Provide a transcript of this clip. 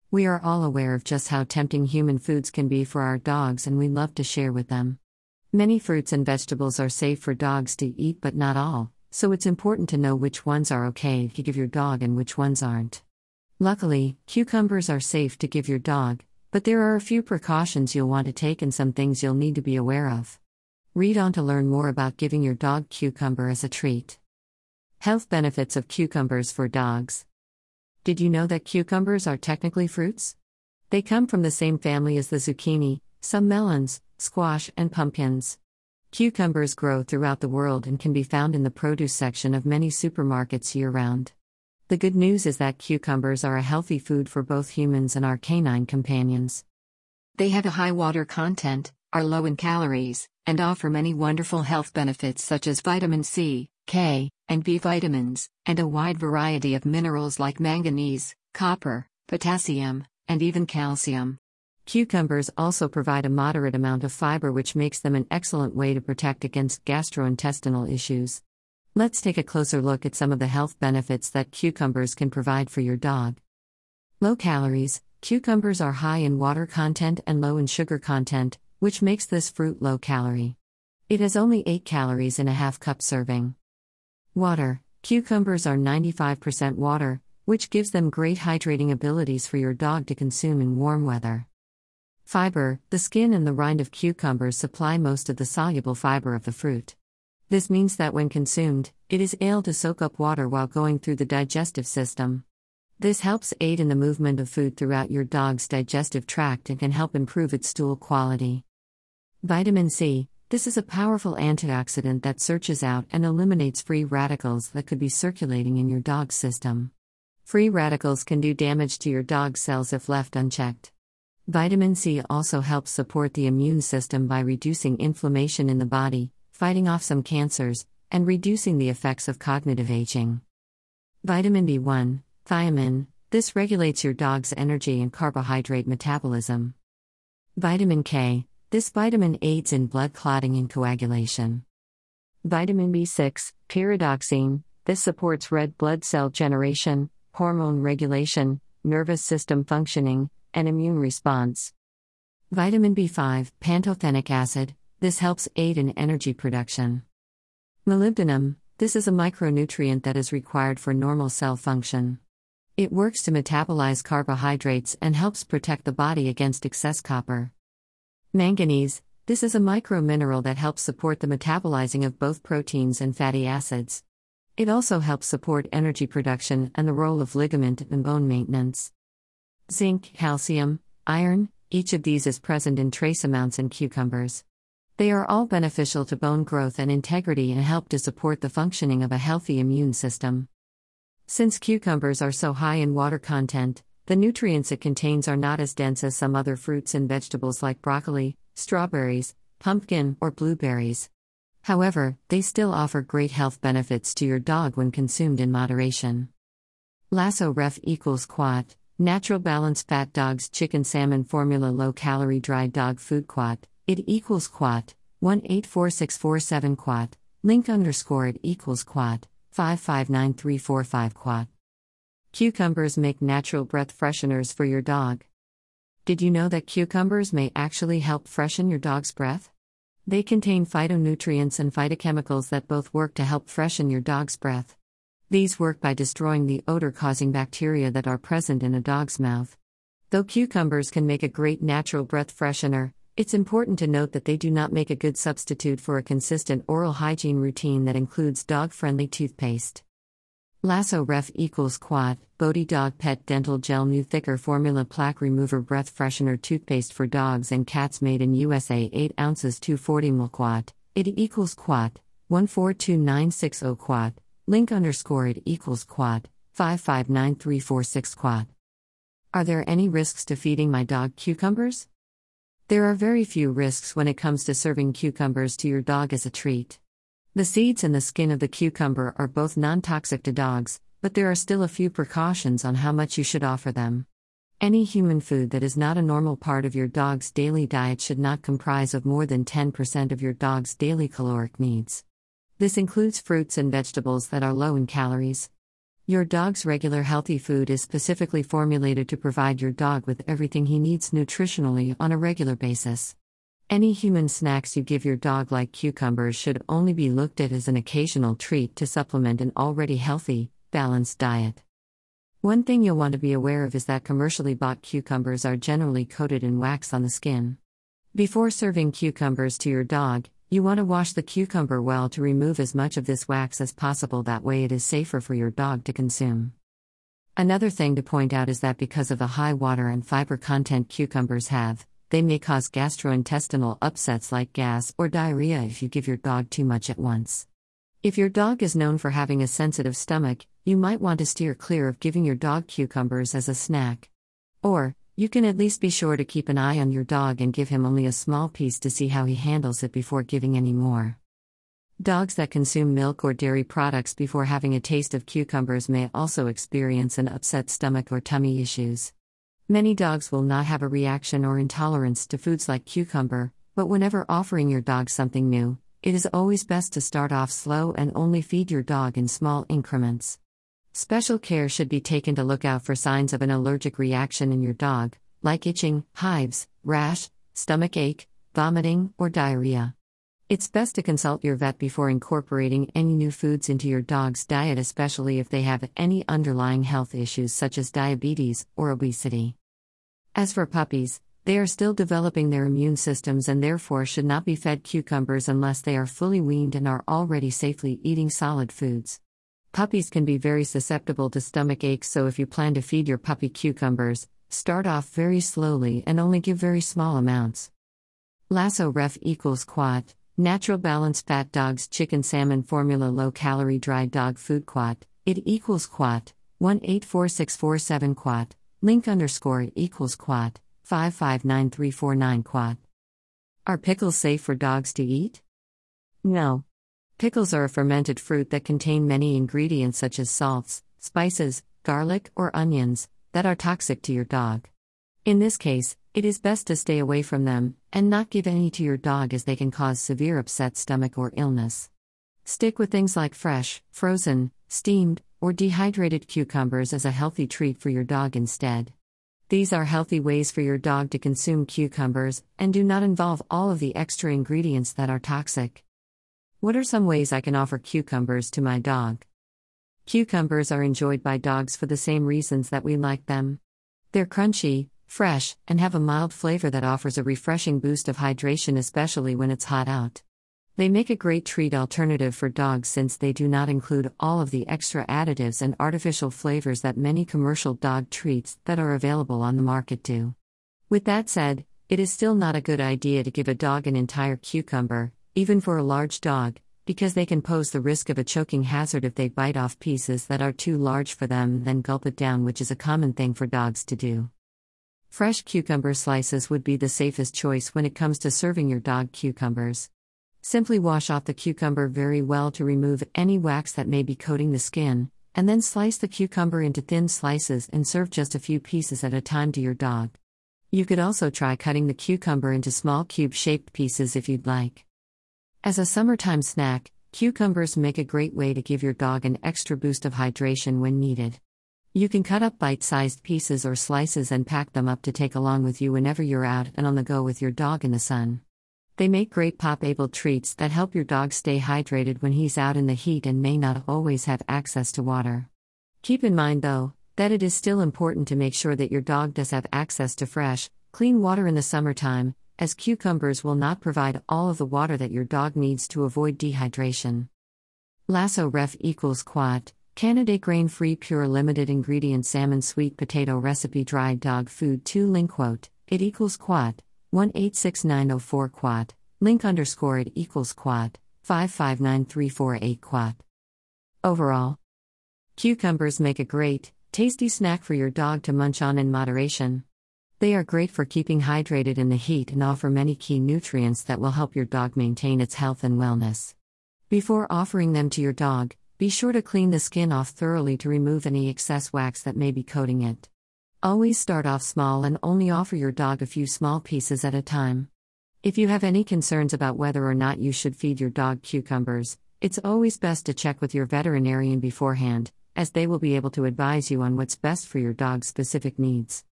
We are all aware of just how tempting human foods can be for our dogs, and we love to share with them. Many fruits and vegetables are safe for dogs to eat, but not all, so it's important to know which ones are okay to give your dog and which ones aren't. Luckily, cucumbers are safe to give your dog, but there are a few precautions you'll want to take and some things you'll need to be aware of. Read on to learn more about giving your dog cucumber as a treat. Health benefits of cucumbers for dogs. Did you know that cucumbers are technically fruits? They come from the same family as the zucchini, some melons, squash, and pumpkins. Cucumbers grow throughout the world and can be found in the produce section of many supermarkets year-round. The good news is that cucumbers are a healthy food for both humans and our canine companions. They have a high water content, are low in calories, and offer many wonderful health benefits such as vitamin C, K, and B vitamins, and a wide variety of minerals like manganese, copper, potassium, and even calcium. Cucumbers also provide a moderate amount of fiber, which makes them an excellent way to protect against gastrointestinal issues. Let's take a closer look at some of the health benefits that cucumbers can provide for your dog. Low calories. Cucumbers are high in water content and low in sugar content, which makes this fruit low calorie. It has only 8 calories in a half-cup serving. Water. Cucumbers are 95% water, which gives them great hydrating abilities for your dog to consume in warm weather. Fiber. The skin and the rind of cucumbers supply most of the soluble fiber of the fruit. This means that when consumed, it is able to soak up water while going through the digestive system. This helps aid in the movement of food throughout your dog's digestive tract and can help improve its stool quality. Vitamin C. This is a powerful antioxidant that searches out and eliminates free radicals that could be circulating in your dog's system. Free radicals can do damage to your dog's cells if left unchecked. Vitamin C also helps support the immune system by reducing inflammation in the body, fighting off some cancers, and reducing the effects of cognitive aging. Vitamin B1, thiamine. This regulates your dog's energy and carbohydrate metabolism. Vitamin K. This vitamin aids in blood clotting and coagulation. Vitamin B6, pyridoxine. This supports red blood cell generation, hormone regulation, nervous system functioning, and immune response. Vitamin B5, pantothenic acid. This helps aid in energy production. Molybdenum. This is a micronutrient that is required for normal cell function. It works to metabolize carbohydrates and helps protect the body against excess copper. Manganese. This is a micromineral that helps support the metabolizing of both proteins and fatty acids. It also helps support energy production and the role of ligament and bone maintenance. Zinc, calcium, iron. Each of these is present in trace amounts in cucumbers. They are all beneficial to bone growth and integrity and help to support the functioning of a healthy immune system. Since cucumbers are so high in water content, the nutrients it contains are not as dense as some other fruits and vegetables like broccoli, strawberries, pumpkin, or blueberries. However, they still offer great health benefits to your dog when consumed in moderation. Lasso Ref equals Quat, Natural Balanced Fat Dogs Chicken Salmon Formula Low Calorie Dry Dog Food Quat. It equals Quat, 1846447 Quat, link _ it equals Quat, 5593545 Quat. Cucumbers make natural breath fresheners for your dog. Did you know that cucumbers may actually help freshen your dog's breath? They contain phytonutrients and phytochemicals that both work to help freshen your dog's breath. These work by destroying the odor-causing bacteria that are present in a dog's mouth. Though cucumbers can make a great natural breath freshener, it's important to note that they do not make a good substitute for a consistent oral hygiene routine that includes dog-friendly toothpaste. Lasso Ref equals Quat, Bodhi Dog Pet Dental Gel New Thicker Formula Plaque Remover Breath Freshener Toothpaste for Dogs and Cats Made in USA 8 ounces 240 ml Quat, it equals Quat, 1429660 Quat, link _ it equals Quat, 5593546 Quat. Are there any risks to feeding my dog cucumbers? There are very few risks when it comes to serving cucumbers to your dog as a treat. The seeds and the skin of the cucumber are both non-toxic to dogs, but there are still a few precautions on how much you should offer them. Any human food that is not a normal part of your dog's daily diet should not comprise of more than 10% of your dog's daily caloric needs. This includes fruits and vegetables that are low in calories. Your dog's regular healthy food is specifically formulated to provide your dog with everything he needs nutritionally on a regular basis. Any human snacks you give your dog, like cucumbers, should only be looked at as an occasional treat to supplement an already healthy, balanced diet. One thing you'll want to be aware of is that commercially bought cucumbers are generally coated in wax on the skin. Before serving cucumbers to your dog, you want to wash the cucumber well to remove as much of this wax as possible. That way it is safer for your dog to consume. Another thing to point out is that because of the high water and fiber content cucumbers have, they may cause gastrointestinal upsets like gas or diarrhea if you give your dog too much at once. If your dog is known for having a sensitive stomach, you might want to steer clear of giving your dog cucumbers as a snack. Or, you can at least be sure to keep an eye on your dog and give him only a small piece to see how he handles it before giving any more. Dogs that consume milk or dairy products before having a taste of cucumbers may also experience an upset stomach or tummy issues. Many dogs will not have a reaction or intolerance to foods like cucumber, but whenever offering your dog something new, it is always best to start off slow and only feed your dog in small increments. Special care should be taken to look out for signs of an allergic reaction in your dog, like itching, hives, rash, stomach ache, vomiting, or diarrhea. It's best to consult your vet before incorporating any new foods into your dog's diet, especially if they have any underlying health issues such as diabetes or obesity. As for puppies, they are still developing their immune systems and therefore should not be fed cucumbers unless they are fully weaned and are already safely eating solid foods. Puppies can be very susceptible to stomach aches, so if you plan to feed your puppy cucumbers, start off very slowly and only give very small amounts. Lasso Ref equals Quat, Natural Balanced Fat Dogs Chicken Salmon Formula Low Calorie Dry Dog Food Quat, it equals Quat, 1846447 Quat, link underscore it equals Quat, 559349 Quat. Are pickles safe for dogs to eat? No. Pickles are a fermented fruit that contain many ingredients such as salts, spices, garlic, or onions, that are toxic to your dog. In this case, it is best to stay away from them, and not give any to your dog as they can cause severe upset stomach or illness. Stick with things like fresh, frozen, steamed, or dehydrated cucumbers as a healthy treat for your dog instead. These are healthy ways for your dog to consume cucumbers, and do not involve all of the extra ingredients that are toxic. What are some ways I can offer cucumbers to my dog? Cucumbers are enjoyed by dogs for the same reasons that we like them. They're crunchy, fresh, and have a mild flavor that offers a refreshing boost of hydration, especially when it's hot out. They make a great treat alternative for dogs since they do not include all of the extra additives and artificial flavors that many commercial dog treats that are available on the market do. With that said, it is still not a good idea to give a dog an entire cucumber, even for a large dog, because they can pose the risk of a choking hazard if they bite off pieces that are too large for them, then gulp it down, which is a common thing for dogs to do. Fresh cucumber slices would be the safest choice when it comes to serving your dog cucumbers. Simply wash off the cucumber very well to remove any wax that may be coating the skin, and then slice the cucumber into thin slices and serve just a few pieces at a time to your dog. You could also try cutting the cucumber into small cube-shaped pieces if you'd like. As a summertime snack, cucumbers make a great way to give your dog an extra boost of hydration when needed. You can cut up bite-sized pieces or slices and pack them up to take along with you whenever you're out and on the go with your dog in the sun. They make great pop-able treats that help your dog stay hydrated when he's out in the heat and may not always have access to water. Keep in mind, though, that it is still important to make sure that your dog does have access to fresh, clean water in the summertime, as cucumbers will not provide all of the water that your dog needs to avoid dehydration. Lasso Ref equals Quat, Canada Grain-Free Pure Limited Ingredient Salmon Sweet Potato Recipe Dried Dog Food 2 link quote, it equals Quat, 1869004 Quat, link underscore it equals Quat, 559348 Quat. Overall, cucumbers make a great, tasty snack for your dog to munch on in moderation. They are great for keeping hydrated in the heat and offer many key nutrients that will help your dog maintain its health and wellness. Before offering them to your dog, be sure to clean the skin off thoroughly to remove any excess wax that may be coating it. Always start off small and only offer your dog a few small pieces at a time. If you have any concerns about whether or not you should feed your dog cucumbers, it's always best to check with your veterinarian beforehand, as they will be able to advise you on what's best for your dog's specific needs.